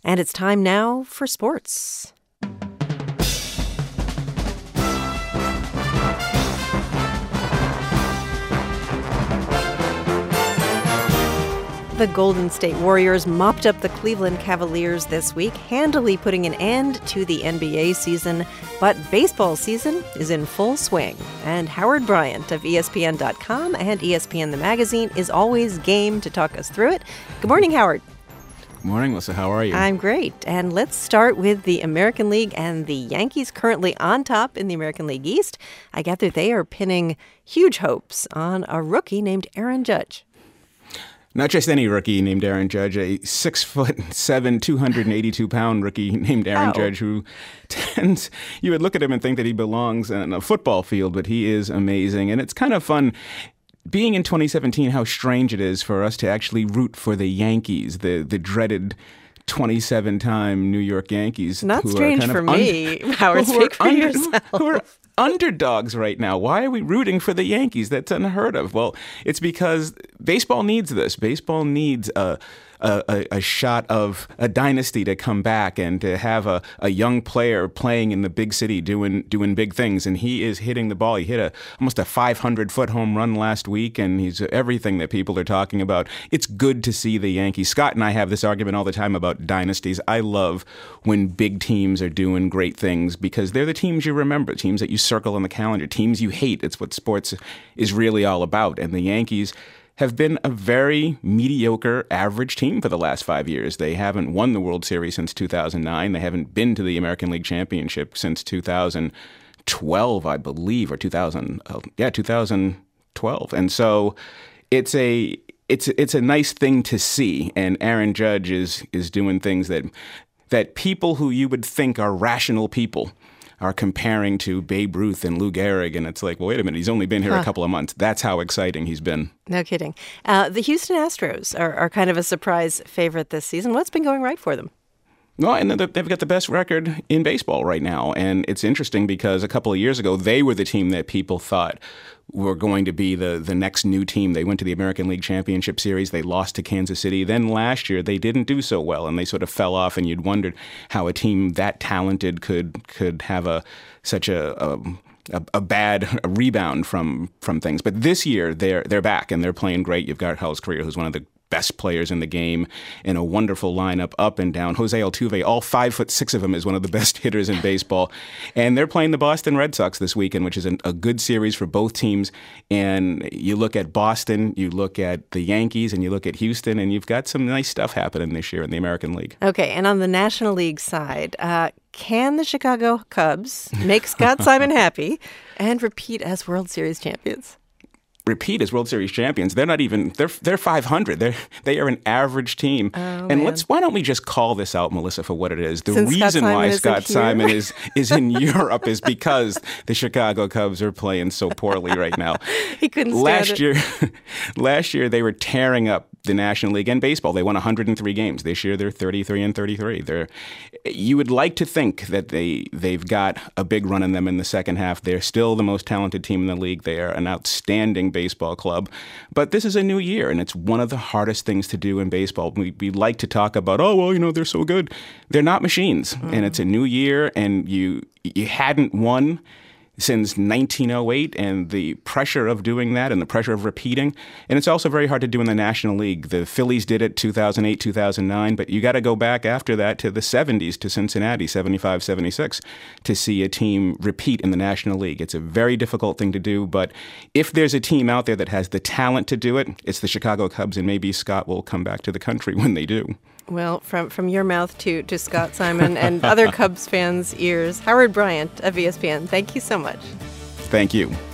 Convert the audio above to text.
And it's time now for sports. The Golden State Warriors mopped up the Cleveland Cavaliers this week, handily putting an end to the NBA season. But baseball season is in full swing. And Howard Bryant of ESPN.com and ESPN the Magazine is always game to talk us through it. Good morning, Howard. Good morning, Melissa. How are you? I'm great. And let's start with the American League and the Yankees currently on top in the American League East. I gather they are pinning huge hopes on a rookie named Aaron Judge. Not just any rookie named Aaron Judge, a 6'7", 282-pound rookie named Aaron Judge, who you would look at him and think that he belongs in a football field, but he is amazing. And it's kind of fun being in 2017, how strange it is for us to actually root for the Yankees, the dreaded 27-time New York Yankees. Not strange for me. Howard, speak for yourself. Who are underdogs right now. Why are we rooting for the Yankees? That's unheard of. Well, it's because baseball needs this. Baseball needs a shot of a dynasty to come back and to have a young player playing in the big city doing big things. And he is hitting the ball. He hit almost a 500-foot home run last week, and he's everything that people are talking about. It's good to see the Yankees. Scott and I have this argument all the time about dynasties. I love when big teams are doing great things because they're the teams you remember, teams that you circle on the calendar, teams you hate. It's what sports is really all about. And the Yankees have been a very mediocre, average team for the last 5 years. They haven't won the World Series since 2009. They haven't been to the American League Championship since 2012, I believe, or 2012. And so it's a nice thing to see. And Aaron Judge is doing things that people who you would think are rational people are comparing to Babe Ruth and Lou Gehrig, and it's like, well, wait a minute, he's only been here a couple of months. That's how exciting he's been. No kidding. The Houston Astros are kind of a surprise favorite this season. What's been going right for them? Well, and they've got the best record in baseball right now, and it's interesting because a couple of years ago, they were the team that people thought were going to be the next new team. They went to the American League Championship Series. They lost to Kansas City. Then last year, they didn't do so well, and they sort of fell off, and you'd wondered how a team that talented could have such a bad rebound from things. But this year, they're back, and they're playing great. You've got Carlos Correa, who's one of the best players in the game, in a wonderful lineup up and down. Jose Altuve, all 5'6" of him, is one of the best hitters in baseball. And they're playing the Boston Red Sox this weekend, which is a good series for both teams. And you look at Boston, you look at the Yankees, and you look at Houston, and you've got some nice stuff happening this year in the American League. Okay, and on the National League side, can the Chicago Cubs make Scott Simon happy and repeat as World Series champions? Repeat as World Series champions. They're not even, they're 500. They are an average team. And why don't we just call this out, Melissa, for what it is? The reason why Scott Simon is in Europe is because the Chicago Cubs are playing so poorly right now. He couldn't stand it. Last year, they were tearing up the National League and baseball. They won 103 games. This year, they're 33-33. You would like to think that they've got a big run in them in the second half. They're still the most talented team in the league. They are an outstanding baseball club. But this is a new year, and it's one of the hardest things to do in baseball. We like to talk about, they're so good. They're not machines, and it's a new year, and you hadn't won since 1908, and the pressure of doing that and the pressure of repeating. And it's also very hard to do in the National League. The Phillies did it 2008, 2009, but you got to go back after that to the 70s, to Cincinnati, 75, 76, to see a team repeat in the National League. It's a very difficult thing to do, but if there's a team out there that has the talent to do it, it's the Chicago Cubs, and maybe Scott will come back to the country when they do. Well, from your mouth to Scott Simon and other Cubs fans' ears, Howard Bryant of ESPN, thank you so much. Thank you.